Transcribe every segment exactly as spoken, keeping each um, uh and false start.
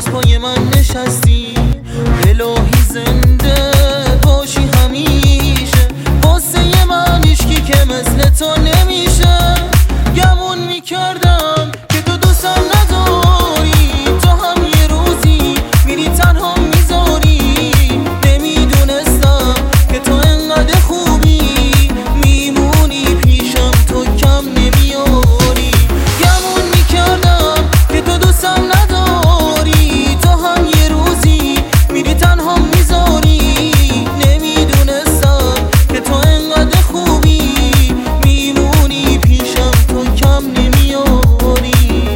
باز پای من نشستی. الهی زنده باشی همیشه، واسه من هیچکی که مثل تو نمیشه. گمون میکردم که تو دوستم نداری، تو هم یه روزی میری تنها میذاری. نمیدونستم که تو انقدر خوبی، میمونی پیشم تو کم نمیاری. گمون میکردم که تو دوستم نداری، تو هم یه روزی میری تنها میذاری. نمیدونستم که تو انقدر خوبی، میمونی پیشم تو کم نمیاری.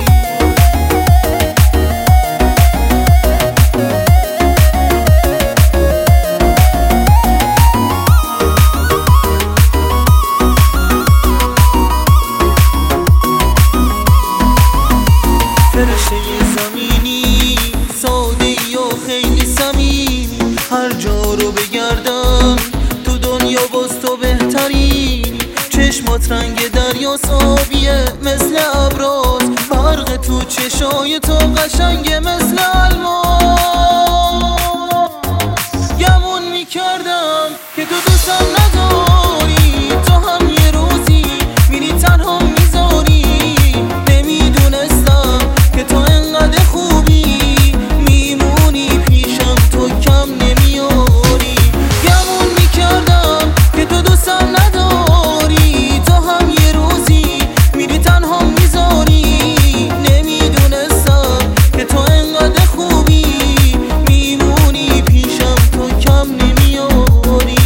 فرشته زمینی، ساده و خیلی صمیمی، هر جا رو بگردم تو دنیا باز تو بهترینی. چشمات رنگ دریا آبیه مثل ابراز، فرق تو چشای تو قشنگه مثل الماس. گمون میکردم که تو دوستم نداری، تو هم یه روزی میری تنها میذاری. نمیدونستم که تو انقدر خوبی، میمونی پیشم تو کم نمیاری. گمون میکردم که تو دوستم نداری، تو هم یه روزی میری تنها میذاری. نمیدونستم که تو انقدر خوبی، میمونی پیشم تو کم نمیاری.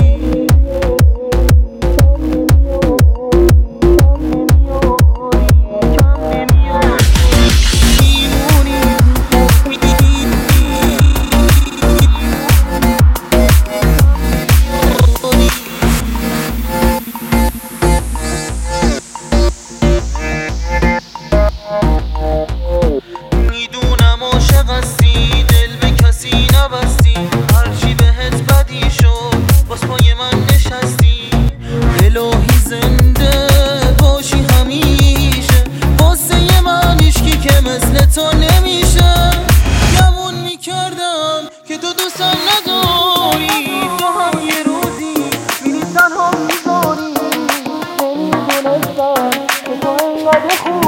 میدونم عاشق هستی، دل به کسی نبستی، هرچی بهت بدی شد باز پای من نشستی. الهی زنده باشی همیشه، واسه من هیچکی که مثل تو نمیشه. گمون میکردم که تو دوستم نداری، تو هم یه روزی میری تنها میذاری. نمیدونستم که تو انقدر خوبی.